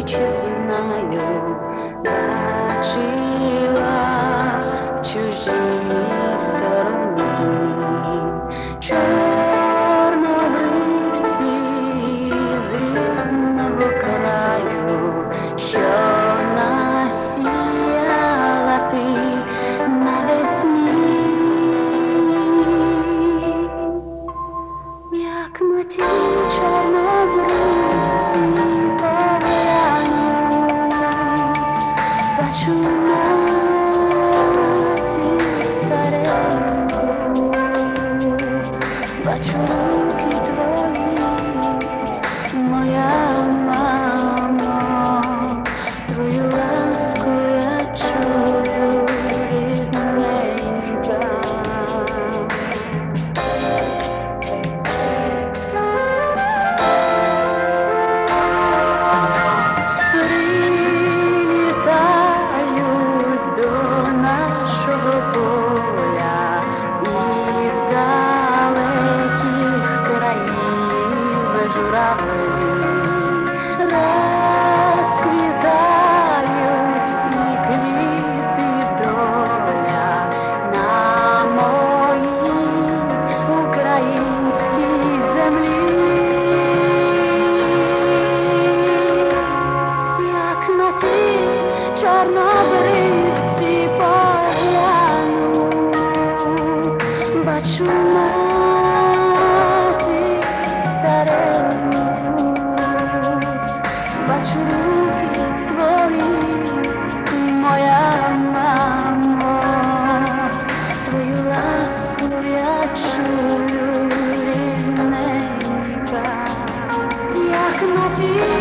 чи знаю, бачила в чужій стороні чорнобривці з рідного краю, що насіяла ти навесні, як на ті чорнобривці погляну, бачу матір стареньку, бачу руки твої, моя мамо, твою ласку я чую, рідненька. Прилітають до нашого поля із далеких країв журавлі, розквітають і квіти доля на моїй українській землі, як на ті чорнобривці погляну, бачу матір стареньку, бачу руки твої, моя мамо, твою ласку я чую, рідненька, як на ті